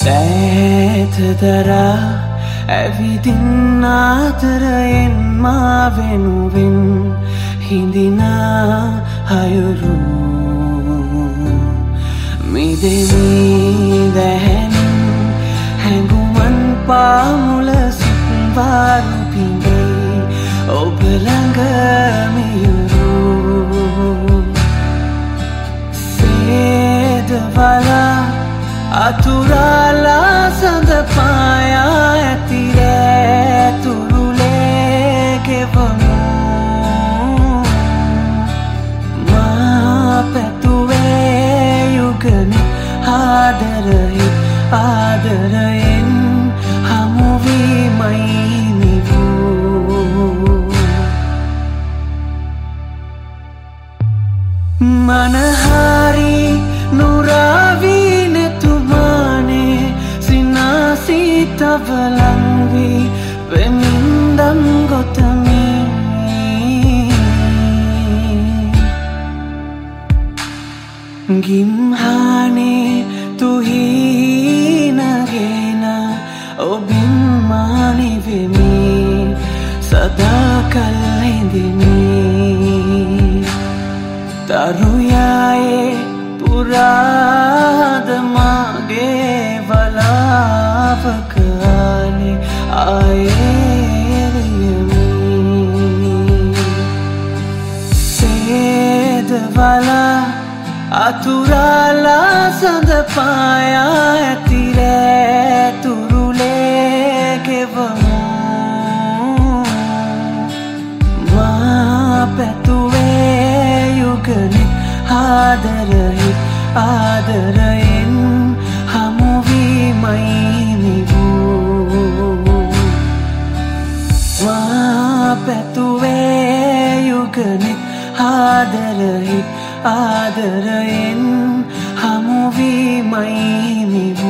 ඈතදරා ඇවිදින් ආතරයෙන් මා වෙනුවෙන් හිඳිනා අයුරු මිදෙමි දැහැන් හැඟුමන් පාමුල සිත්වාරු පිඟේ ඔබ ළඟ මියුරු සේදවලා අතුරාලා සඳ පායා ඇතිරෑ තුරුලේ ගෙවමු මා පැතුවේ යුගනි ආදරයි ආදරයෙන් හමුවීමයි නිවූ මනහාරි නුරාවීන තුමානේ සිනාසිතවලංවි වෙමින්දම් ගොතමි ගිම්හානේ තුහීනගෙන ඔබින් මානිවෙමි සදාකල් හිඳිමි තරුයායේ පුරාද මාගේ වලාවකනේ ආයෙරියමි සේදවලා අතුරාලා සඳ පායා ඇතිරෑ තුරුලේ ගෙවමු මා පැතුවේ යුගනි ආදරයි ආදරයෙන් හමුවීමයි නිවූ මා පැතුවේ යුගනි ආදරයි ආදරයෙන් හමුවීමයි නිවූ